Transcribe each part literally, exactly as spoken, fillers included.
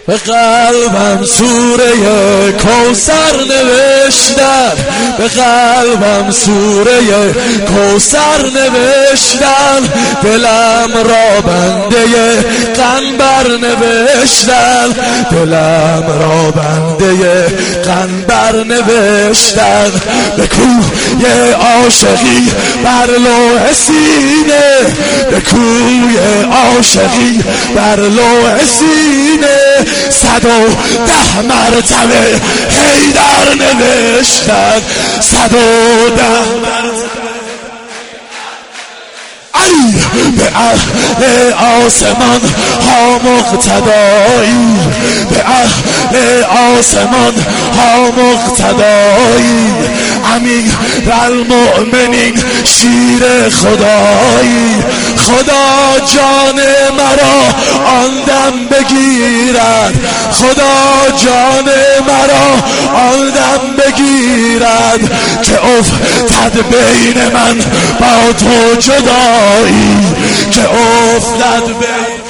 به قلبم سوره کوثر نوشتن، به قلبم سوره کوثر نوشتن، دلم را بنده قنبر نوشتن، دلم را بنده قنبر نوشتن. به کوی عاشقی بر لوح سینه، به کوی عاشقی بر لوح سینه، صد و ده مرتبه حیدر نوشتن، صد و ده مرتبه. ای به اهل آسمان ها مقتدایی، به اهل آسمان ها مقتدایی، امیر المؤمنین شیر خدایی، خدا جان مرا آن دم بگیرد، خدا جان مرا آن دم بگیرد، که افتد بین من با تو جدایی، که افتد بین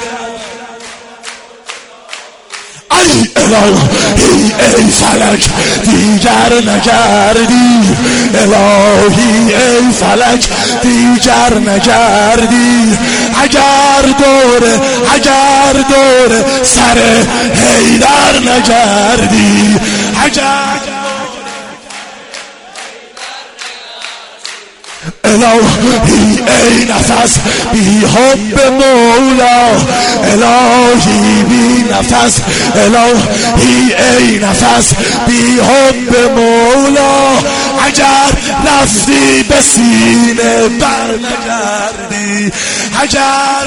ای الهی ای فلک دیگر نگردی، الهی ای فلک دیگر نگردی، اگر دور اگر دور سر حیدر نگردی، اگر الهی ای نفس بی حب مولا، الهی بی نفس، الهی ای نفس بی حب مولا، اگر رفتی به سینه بر نگردی، اگر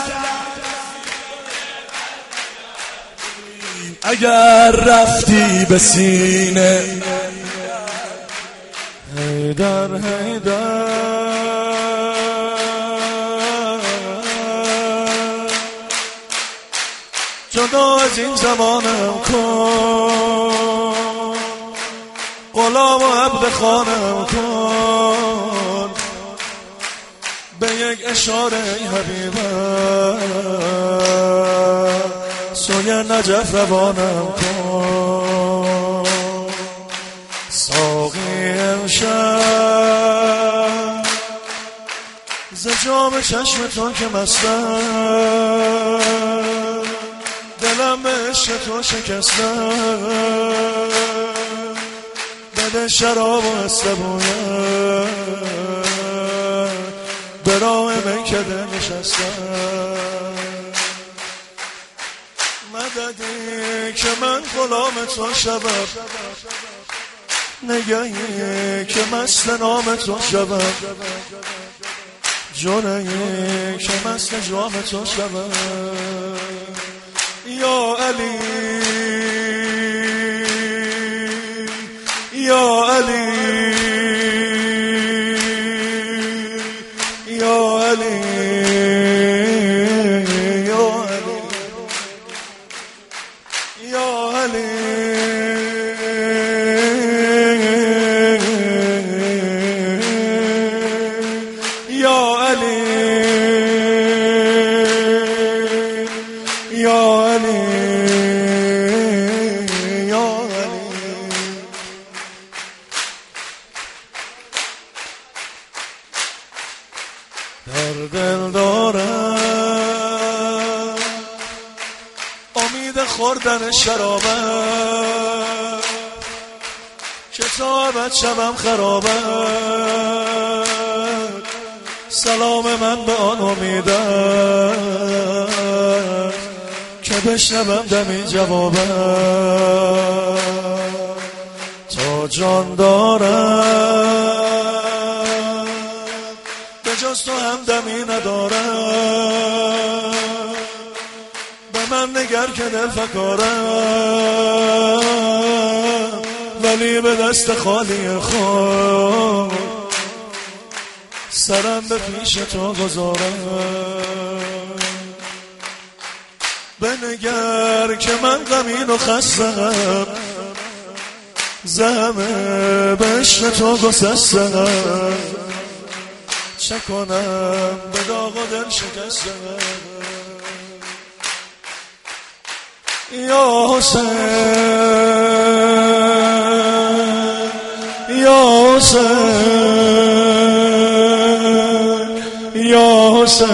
اگر رفتی به سینه. حیدر حیدر جدا از این زمانم کن، غلام و عبد خانم کن، به یک اشاره ای حبیبم سوی نجف روانم کن. ساقی امشب ز جام چشم تو که مستم، دلم به عشق تو شکستم، بده شراب و استبویم، به راه میکده نشستم. مددی که من غلام تو شبم، نگهی که مست نام تو شبم، جونهی که مست جام تو شبم. یا علی یا علی یا علی یا علی یا علی یا علی یا علی یا علی. در دل دارم امید خوردن شرابم، که تا ابد شبم خرابم، سلام من به آن امیدم که بشنوم دمی جوابم. تا جان دارم به جز تو هم دمی ندارم، به من نگر که دل فکارم، ولی به دست خالی خود سرم به پیش تو گذارم. بنگر که من غمین و خستم، زهمه به عشق تو گسستم، چه کنم به داغ و دل شکستم. یا حسین یا حسین یا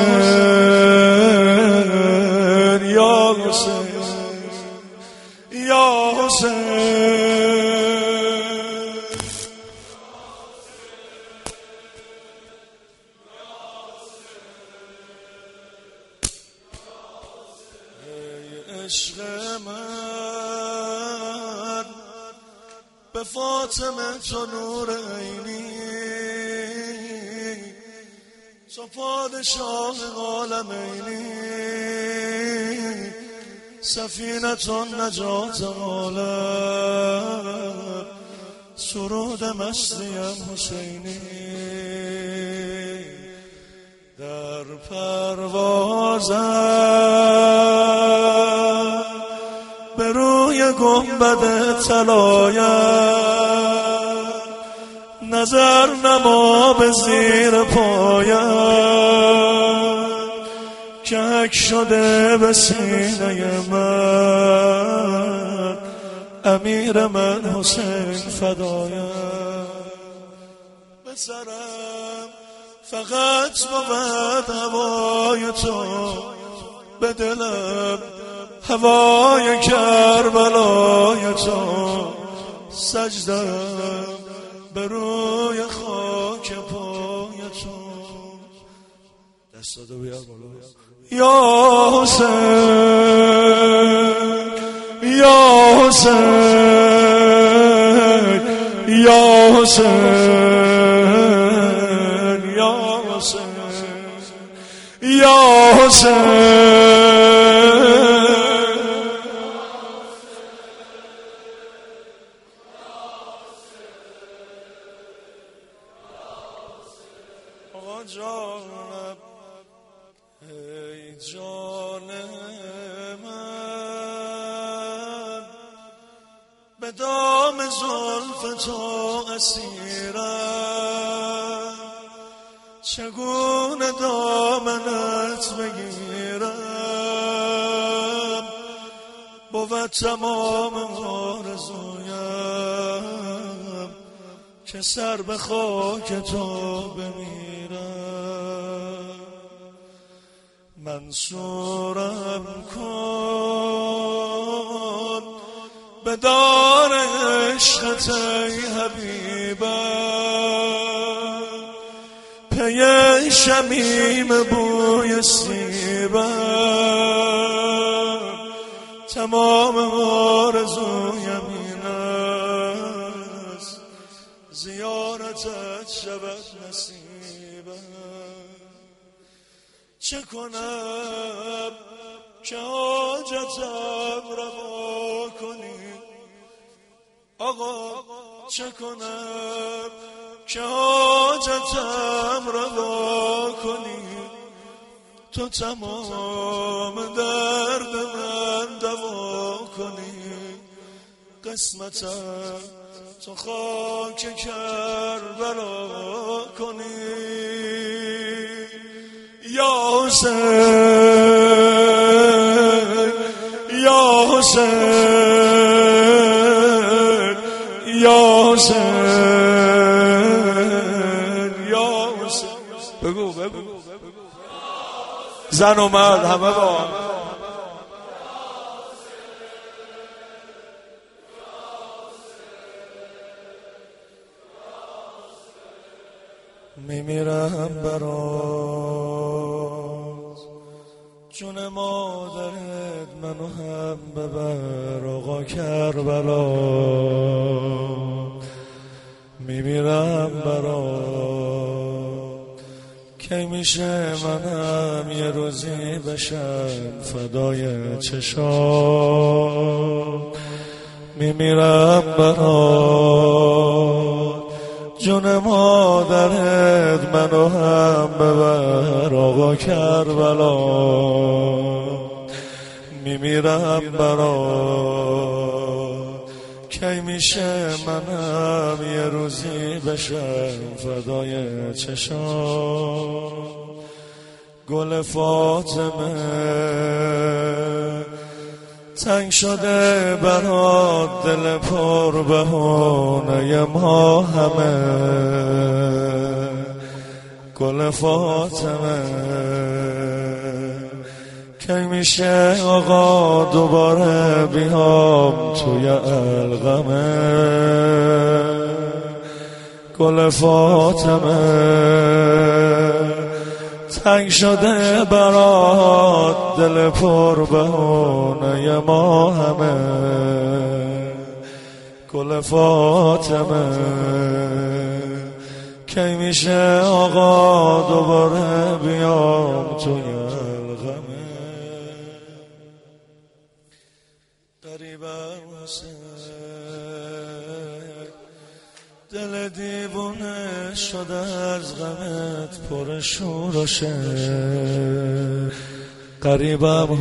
حسین یا حسین یا حسین عشق من به فاطمه تو نور عینی، تو پادشاه عالمینی، سفینة نجات عالم، سرود مستیم حسینی. در پروازم به روی گنبد طلایم، نظر نما به زیر پایم، که حک شده به سینه من، امیر من حسین فدایم. به سرم فقط بود هوای تو، به دلم هوای کربلای تو، سجدم به روی خاک پای تو. دستادو بیار بالا. یا حسین یا حسین یا حسین یا حسین یا حسین آقا جانم ای جان من، به دام زلف تو اسیرم، چگونه دامنت بگیرم، بود تمام آرزویم که سر به خاک تو بمیرم. منصورم کن به دار عشقت ای حبیبم، پی شمیم بوی سیبم، تمام آرزویم این است زیارتت شود نصیبم. چه کنم که حاجتم روا کنی آقا، چه کنم که حاجتم روا کنی، تو تمام درد من دوا کنی، قسمتم تو خاک کربلا کنی. یا حسین یا حسین یا حسین یا حسین. بگو بگو زن و مرد همه با هم. میمیرم برات، جون مادرت منو هم ببر آقا کربلا. میمیرم برات، کی میشه منم یه روزی بشم فدای چشام. میمیرم برات، جون مادرت منو هم ببر آقا کربلا. میمیرم برات، کی میشه منم یه روزی بشم فدای چشام. گل فاطمه تنگ شده برات دل پر بهونه ما همه گل فاطمه کی میشه آقا دوباره بیام توی القمه گل فاطمه تنگ شده برات دل پر بهونه ما همه گل فاطمه کی میشه آقا دوباره بیام توی القمه قریبم حسین دل دیوونه شده از غمت پر شور و شر قریبم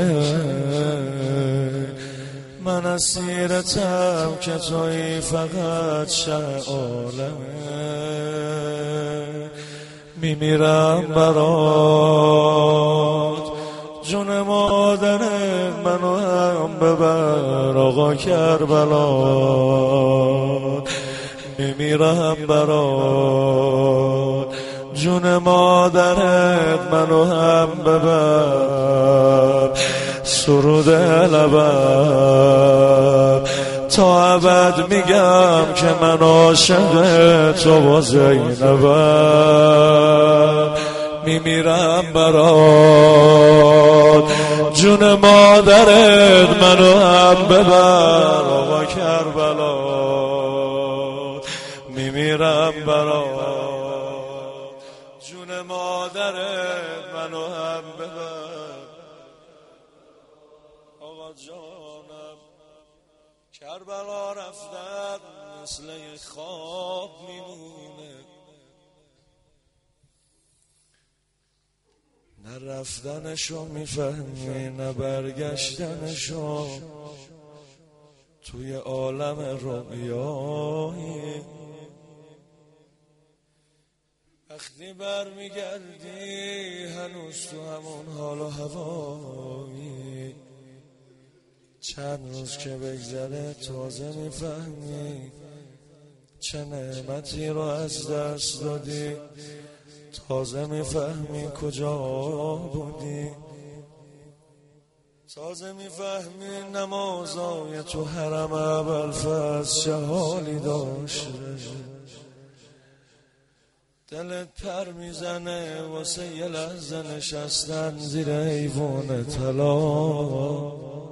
حسین من اسیرتم که تویی فقط شه عالمه میمیرم برات جون مادرت منو هم ببر آقا کربلا میمیرم برات جون مادرت منو هم ببر سرود لبم تا ابد میگم که من عاشق تو با زینبم میمیرم برات جون مادرت منو هم ببر آقا کربلا میمیرم برات جون مادرت منو هم ببر آقا جانم کربلا رفتن مثل یه خواب میمونه نه رفتنشو میفهمی نه برگشتنشو توی عالم رویایی وقتی برمیگردی هنوز تو همون حال و هوایی چند روز که بگذره تازه میفهمی چه نعمتی رو از دست دادی تازه میفهمی کجا بودی تازه میفهمی نمازای تو حرم ابوالفضل چه حالی داشته دلت پر میزنه واسه یه لحظه نشستن زیر ایوان طلا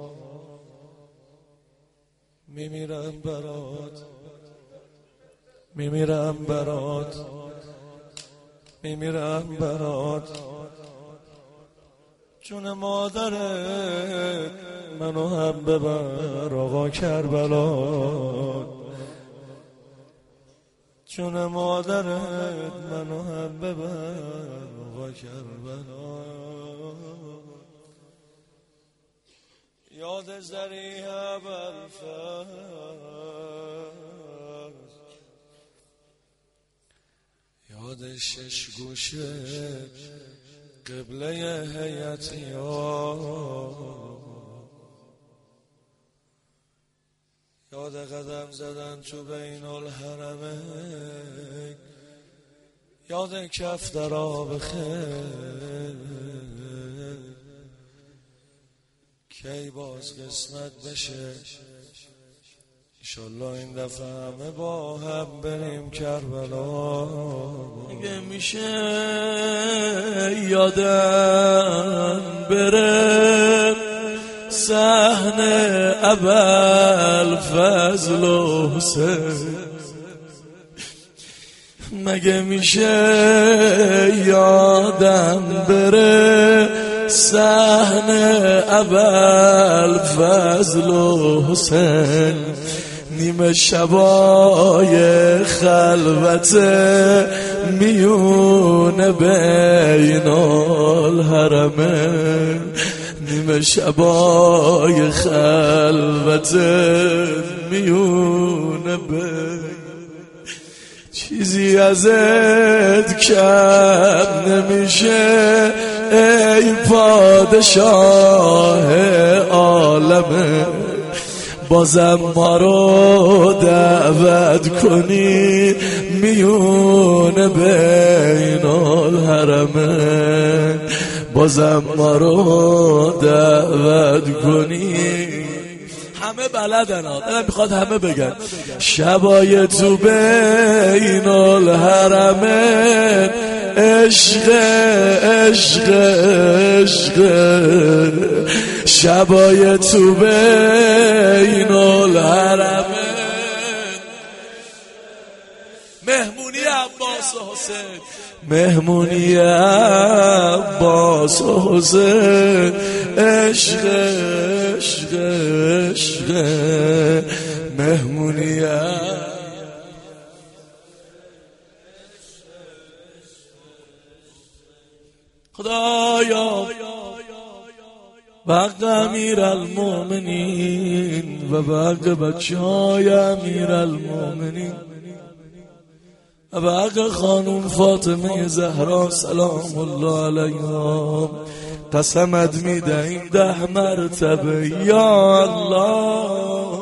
میمیرم برات میمیرم برات میمیرم برات جون مادرت منو هم ببر آقا کربلا جون مادرت منو هم ببر آقا کربلا یاد ذریح ابوالفضل یاد شش گوشه قبله هیئتی ها یاد قدم زدن تو بین الحرمه یاد کف در آب خیر کی باز قسمت بشه انشالله این دفعه همه با هم بریم کربلا اگه میشه یادم بره صحنه ابوالفضل و حسین مگه میشه یادم بره صحنه ابوالفضل و حسین نیمه شبای خلوت میون بین الحرمین نیمه شبای خلوت میون بین چیزی ازت کم نمیشه ای پادشاه عالمه، بازم ما رو دعوت کنی میون بین الحرمین، بازم ما رو دعوت کنی. همه بلدن ها، دلم میخواد همه بگن شبای تو بین الحرمین، عشق عشق عشق، شبای تو بین الحرمین. مهمونی عباس و حسین، مهمونی عباس و حسین، عشق عشق عشق، مهمونی خدایا بق امیر المومنین و بق بچه های امیر المومنین و بق خانم فاطمه زهرا سلام الله علیها، قسمت میدهیم ده مرتبه یا الله.